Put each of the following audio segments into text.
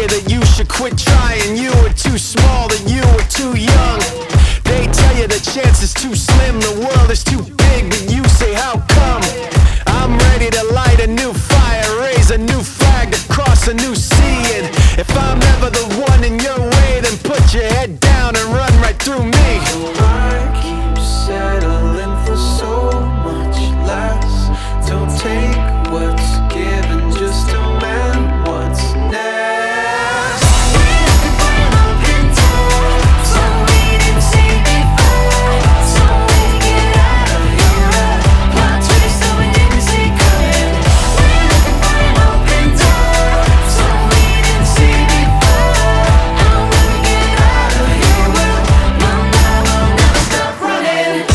you that you should quit trying. You were too small, that you were too young. They tell you the chance is too slim, the world is too big, but you say how come? I'm ready to light a new fire, raise a new flag, to cross a new sea. And if I'm ever the one in your way, then put your head down and run right through me. I keep settling for so much less. Don't take what's given, just demand what's next. We're looking for an open door, so we didn't see before, so we can get out of here. Plot twist that we didn't see coming. We're looking for an open door, so we didn't see before, and when we get out of here, well, we'll never stop running.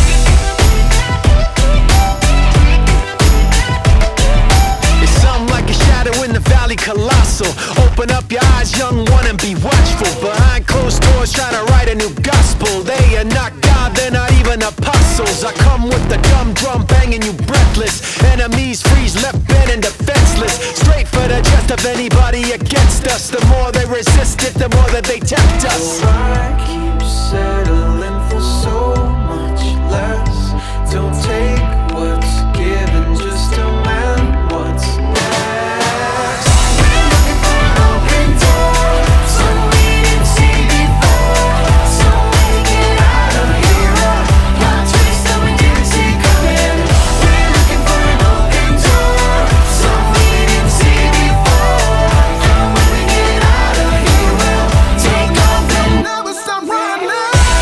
It's something like a shadow in the valley, colossal. Open up your eyes, young one, and be watchful. Behind closed doors, trying to write a new gospel. They are not God, they're not even apostles. I come with the dumb drum banging you breathless. Enemies freeze, left bent and defenseless. Straight for the chest of anybody against us. The more they resist it, the more that they tempt us. I keep settling for so much less. Don't take what's given, just demand what's next. We're looking for an open door, so we didn't see before, so we can get out of here. Plot twist that we didn't see coming. We're looking for an open door, so we didn't see before, and when we get out of here, we'll take off and never stop running.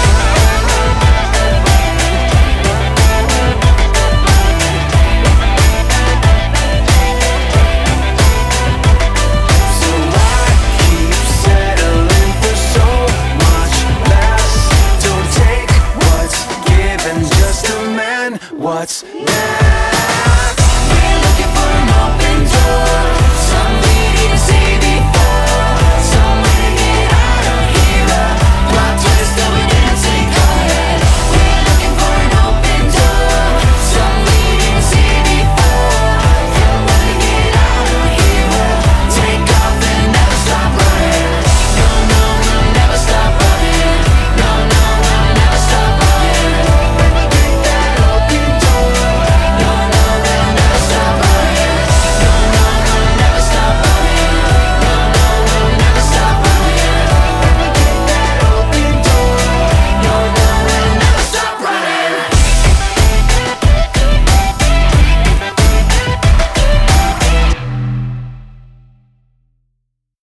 So I keep settling for so much less. Don't take what's given, just demand what's next. We're looking for an open door,